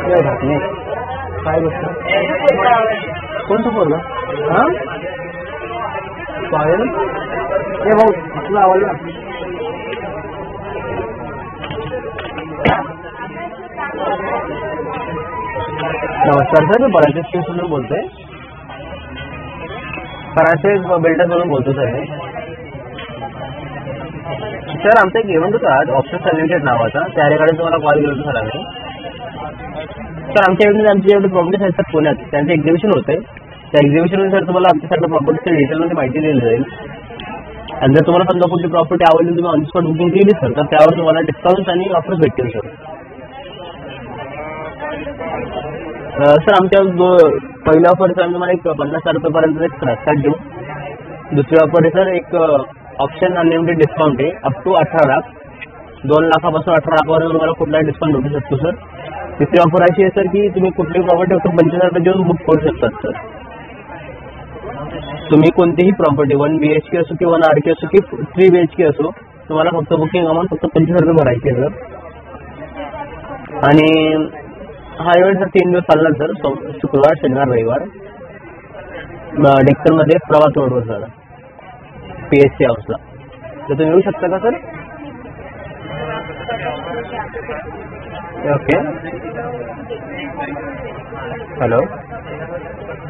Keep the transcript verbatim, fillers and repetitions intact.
नाही राहत नाही काय गोष्ट कोणतं पोरगं हां पाहिलं हे भाऊ तुला आवडला नमस्कार सर मी पराचे स्टेशनवरून बोलतोय पराचे बिल्डर्सवरून बोलतो सर मी सर आमचा एक इव्हेंट होता आज ऑप्शन अनलिमिटेड नावाचा त्या रिगार्डिंग तुम्हाला कॉल केला होता सर आम्ही सर आमच्या इव्हेंटमध्ये आमचे जेवढे प्रॉपर्टीज आहेत सर पुण्यात त्यांचं एक्झिबिशन होते त्या एक्झिबिशनमध्ये सर तुम्हाला आमच्या सगळ्या प्रॉपर्टीच्या डिटेलमध्ये माहिती दिली जाईल आणि जर तुम्हाला समजा कुठली प्रॉपर्टी आवडली तुम्ही ऑन स्पॉट बुकिंग केली सर तर त्यावर तुम्हाला डिस्काउंट आणि ऑफर्स भेटतील सर सर आमच्या पहिल्या ऑफरचं आम्ही तुम्हाला एक पन्नास हजार रुपयेपर्यंत एक प्रस्ताव देऊ दुसरी ऑफर आहे सर एक ऑप्शन अनलिमिटेड डिस्काउंट आहे अप टू अठरा लाख दोन लाखापासून अठरा लाखापर्यंत तुम्हाला कुठलाही डिस्काउंट भेटू शकतो सर तिसरी ऑफर अशी आहे सर की तुम्ही कुठलीही प्रॉपर्टी फक्त पंचवीस हजार रुपये देऊन बुक करू शकतात सर तुम्ही कोणतीही property one B H K असो की वन आर के असो की थ्री बी एच के असो तुम्हाला फक्त बुकिंग अमाऊंट फक्त पंचवीस हजार रुपये भरायची आहे सर आणि हा इव्हेंट सर तीन दिवस चालणार सर शुक्रवार शनिवार रविवार डेक्कनमध्ये प्रवास रोडवर सर पी एच सी हाऊसला तर तुम्ही येऊ शकता का सर ओके हॅलो